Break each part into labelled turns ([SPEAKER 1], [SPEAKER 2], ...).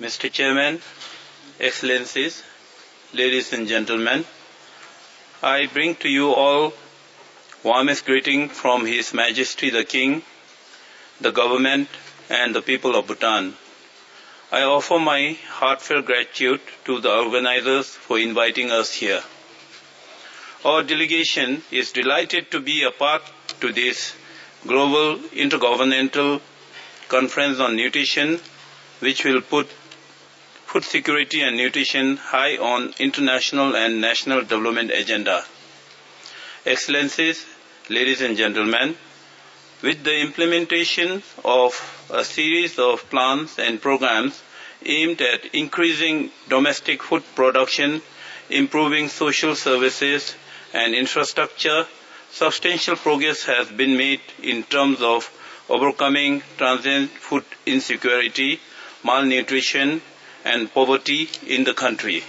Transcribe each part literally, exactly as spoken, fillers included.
[SPEAKER 1] Mister Chairman, Excellencies, ladies and gentlemen, I bring to you all warmest greeting from His Majesty the King, the government and the people of Bhutan. I offer my heartfelt gratitude to the organizers for inviting us here. Our delegation is delighted to be a part to this global intergovernmental conference on nutrition, which will put food security and nutrition high on international and national development agenda. Excellencies, ladies and gentlemen, with the implementation of a series of plans and programs aimed at increasing domestic food production, improving social services and infrastructure, substantial progress has been made in terms of overcoming transient food insecurity, malnutrition, and poverty in the country.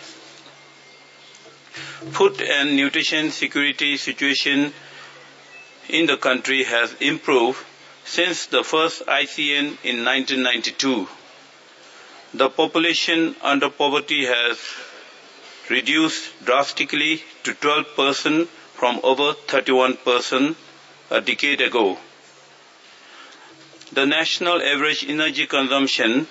[SPEAKER 1] Food and nutrition security situation in the country has improved since the first I C N in nineteen ninety-two. The population under poverty has reduced drastically to twelve percent from over thirty-one percent a decade ago. The national average energy consumption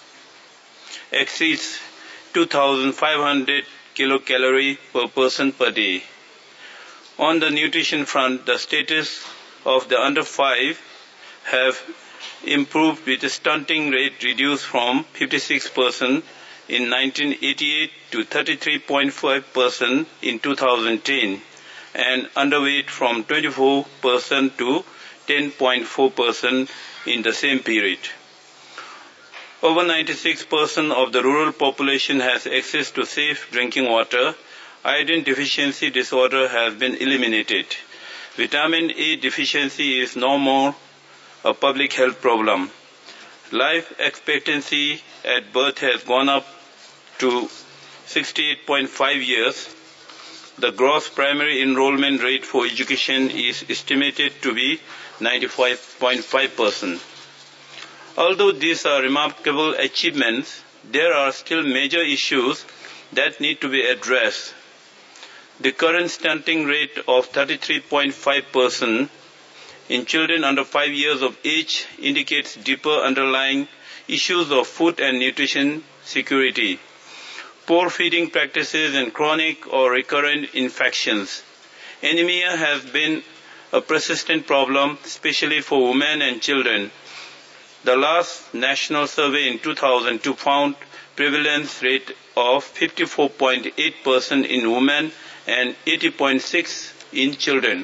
[SPEAKER 1] exceeds two thousand five hundred kilocalories per person per day. On the nutrition front, the status of the under five have improved with the stunting rate reduced from fifty-six percent in nineteen eighty-eight to thirty-three point five percent in two thousand ten and underweight from twenty-four percent to ten point four percent in the same period. Over ninety-six percent of the rural population has access to safe drinking water. Iodine deficiency disorder has been eliminated. Vitamin A deficiency is no more a public health problem. Life expectancy at birth has gone up to sixty-eight point five years. The gross primary enrollment rate for education is estimated to be ninety-five point five percent. Although these are remarkable achievements, there are still major issues that need to be addressed. The current stunting rate of thirty-three point five percent in children under five years of age indicates deeper underlying issues of food and nutrition security, poor feeding practices and chronic or recurrent infections. Anemia has been a persistent problem, especially for women and children. The last national survey in two thousand two found prevalence rate of fifty-four point eight percent in women and eighty point six percent in children.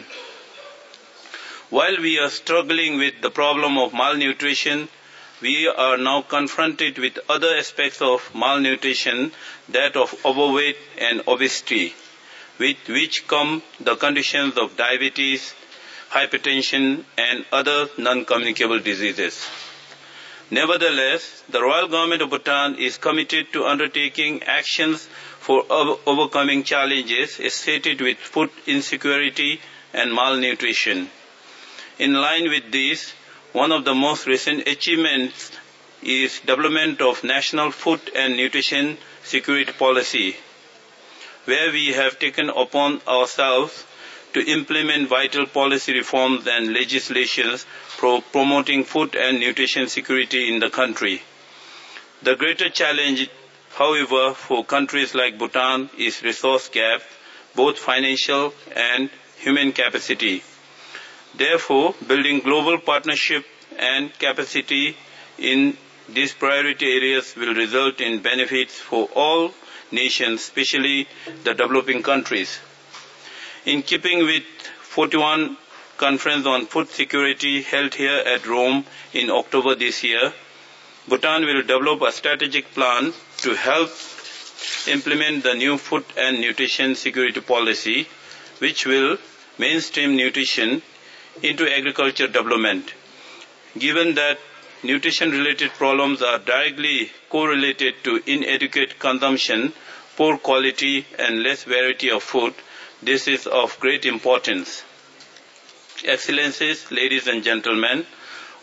[SPEAKER 1] While we are struggling with the problem of malnutrition, we are now confronted with other aspects of malnutrition, that of overweight and obesity, with which come the conditions of diabetes, hypertension, and other non-communicable diseases. Nevertheless, the Royal Government of Bhutan is committed to undertaking actions for over- overcoming challenges associated with food insecurity and malnutrition. In line with this, one of the most recent achievements is development of National Food and Nutrition Security Policy, where we have taken upon ourselves to implement vital policy reforms and legislations for promoting food and nutrition security in the country. The greater challenge, however, for countries like Bhutan is resource gap, both financial and human capacity. Therefore, building global partnership and capacity in these priority areas will result in benefits for all nations, especially the developing countries. In keeping with forty-first Conference on Food Security held here at Rome in October this year, Bhutan will develop a strategic plan to help implement the new food and nutrition security policy, which will mainstream nutrition into agriculture development. Given that nutrition-related problems are directly correlated to inadequate consumption, poor quality, and less variety of food, this is of great importance. Excellencies, ladies and gentlemen,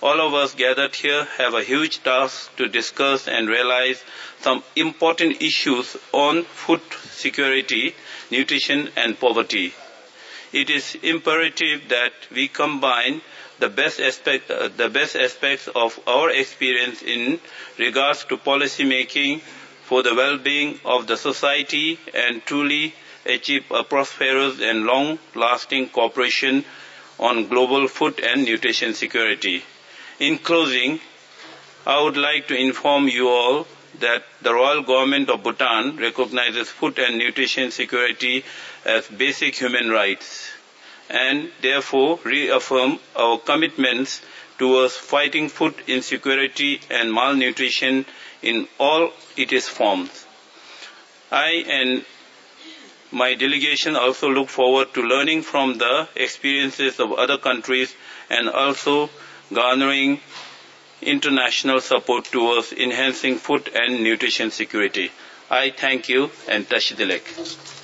[SPEAKER 1] all of us gathered here have a huge task to discuss and realize some important issues on food security, nutrition, and poverty. It is imperative that we combine the best aspect, uh, the best aspects of our experience in regards to policy making for the well-being of the society and truly achieve a prosperous and long-lasting cooperation on global food and nutrition security. In closing, I would like to inform you all that the Royal Government of Bhutan recognizes food and nutrition security as basic human rights and therefore reaffirm our commitments towards fighting food insecurity and malnutrition in all its forms. I and my delegation also look forward to learning from the experiences of other countries and also garnering international support towards enhancing food and nutrition security. I thank you and Tashidilek.